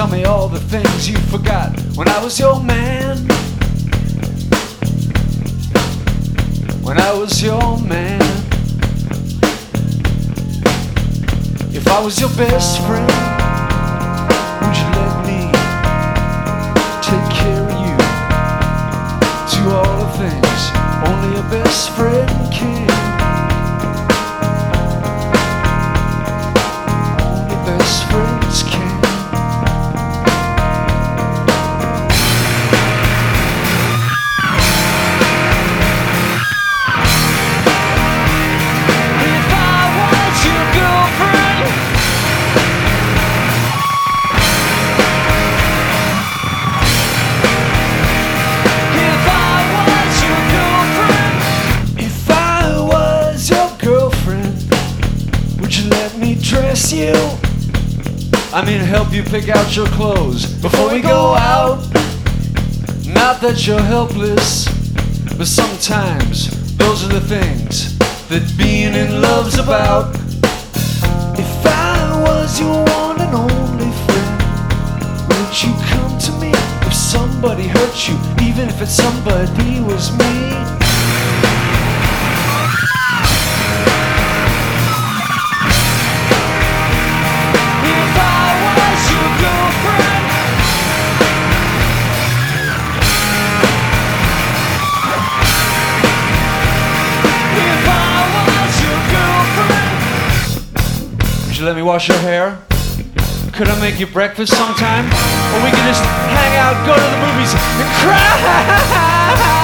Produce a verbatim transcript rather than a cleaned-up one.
tell me all the things you forgot when I was your man. When I was your man. If I was your best friend, would you let me take care of you? Do all the things only a best friend can. Only best friends can. Dress you, I mean help you pick out your clothes before we go out. Not that you're helpless, but sometimes those are the things that being in love's about. If I was your one and only friend, would you come to me if somebody hurt you, even if it's somebody was me? Let me wash your hair? Could I make you breakfast sometime? Or we can just hang out, go to the movies, and cry!